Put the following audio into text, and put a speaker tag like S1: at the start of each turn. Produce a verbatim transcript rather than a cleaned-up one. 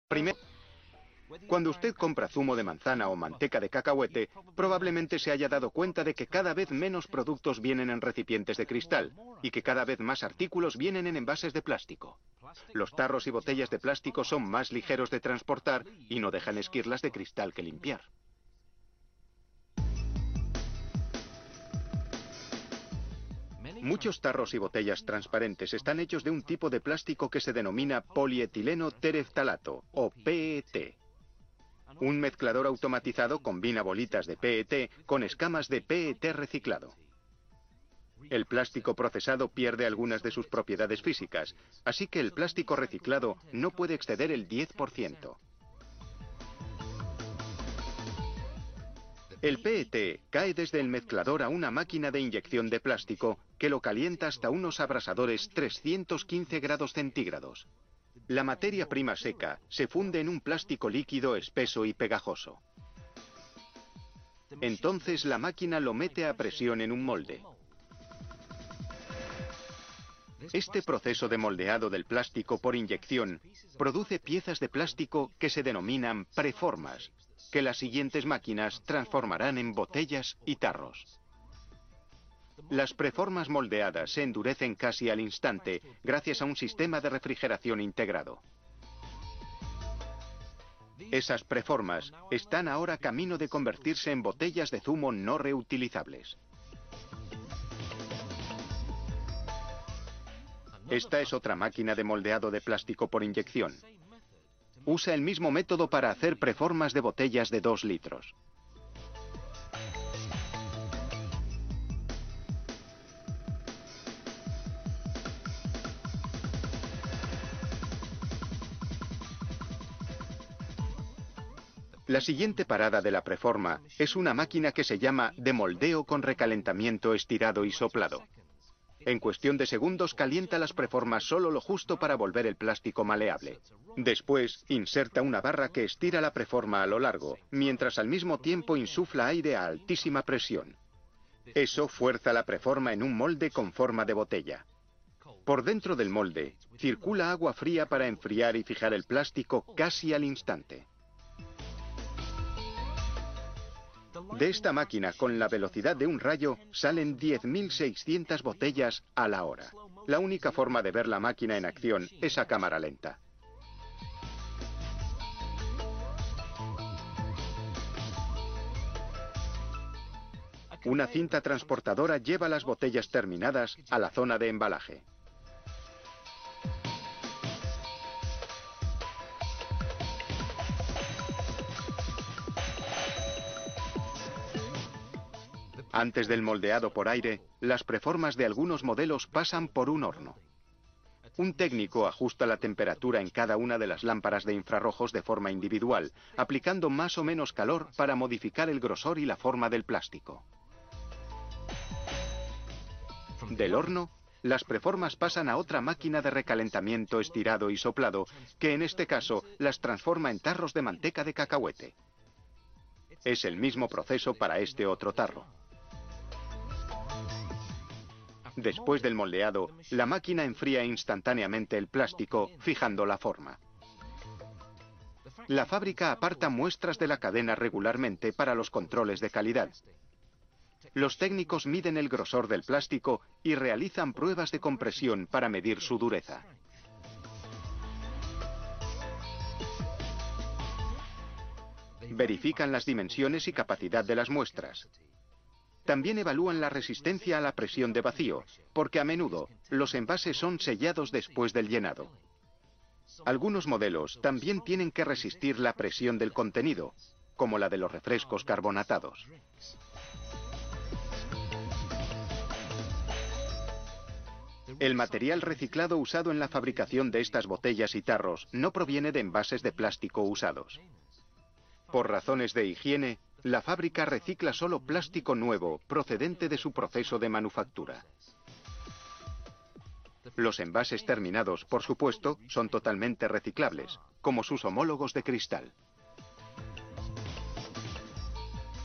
S1: Primero, cuando usted compra zumo de manzana o manteca de cacahuete, probablemente se haya dado cuenta de que cada vez menos productos vienen en recipientes de cristal y que cada vez más artículos vienen en envases de plástico. Los tarros y botellas de plástico son más ligeros de transportar y no dejan esquirlas de cristal que limpiar. Muchos tarros y botellas transparentes están hechos de un tipo de plástico que se denomina polietileno tereftalato, o P E T. Un mezclador automatizado combina bolitas de P E T con escamas de P E T reciclado. El plástico procesado pierde algunas de sus propiedades físicas, así que el plástico reciclado no puede exceder el diez por ciento. El P E T cae desde el mezclador a una máquina de inyección de plástico que lo calienta hasta unos abrasadores trescientos quince grados centígrados. La materia prima seca se funde en un plástico líquido espeso y pegajoso. Entonces la máquina lo mete a presión en un molde. Este proceso de moldeado del plástico por inyección produce piezas de plástico que se denominan preformas, que las siguientes máquinas transformarán en botellas y tarros. Las preformas moldeadas se endurecen casi al instante gracias a un sistema de refrigeración integrado. Esas preformas están ahora camino de convertirse en botellas de zumo no reutilizables. Esta es otra máquina de moldeado de plástico por inyección. Usa el mismo método para hacer preformas de botellas de dos litros. La siguiente parada de la preforma es una máquina que se llama de moldeo con recalentamiento estirado y soplado. En cuestión de segundos calienta las preformas solo lo justo para volver el plástico maleable. Después inserta una barra que estira la preforma a lo largo, mientras al mismo tiempo insufla aire a altísima presión. Eso fuerza la preforma en un molde con forma de botella. Por dentro del molde circula agua fría para enfriar y fijar el plástico casi al instante. De esta máquina, con la velocidad de un rayo, salen diez mil seiscientas botellas a la hora. La única forma de ver la máquina en acción es a cámara lenta. Una cinta transportadora lleva las botellas terminadas a la zona de embalaje. Antes del moldeado por aire, las preformas de algunos modelos pasan por un horno. Un técnico ajusta la temperatura en cada una de las lámparas de infrarrojos de forma individual, aplicando más o menos calor para modificar el grosor y la forma del plástico. Del horno, las preformas pasan a otra máquina de recalentamiento estirado y soplado, que en este caso las transforma en tarros de manteca de cacahuete. Es el mismo proceso para este otro tarro. Después del moldeado, la máquina enfría instantáneamente el plástico, fijando la forma. La fábrica aparta muestras de la cadena regularmente para los controles de calidad. Los técnicos miden el grosor del plástico y realizan pruebas de compresión para medir su dureza. Verifican las dimensiones y capacidad de las muestras. También evalúan la resistencia a la presión de vacío, porque a menudo los envases son sellados después del llenado. Algunos modelos también tienen que resistir la presión del contenido, como la de los refrescos carbonatados. El material reciclado usado en la fabricación de estas botellas y tarros no proviene de envases de plástico usados. Por razones de higiene, la fábrica recicla solo plástico nuevo procedente de su proceso de manufactura. Los envases terminados, por supuesto, son totalmente reciclables, como sus homólogos de cristal.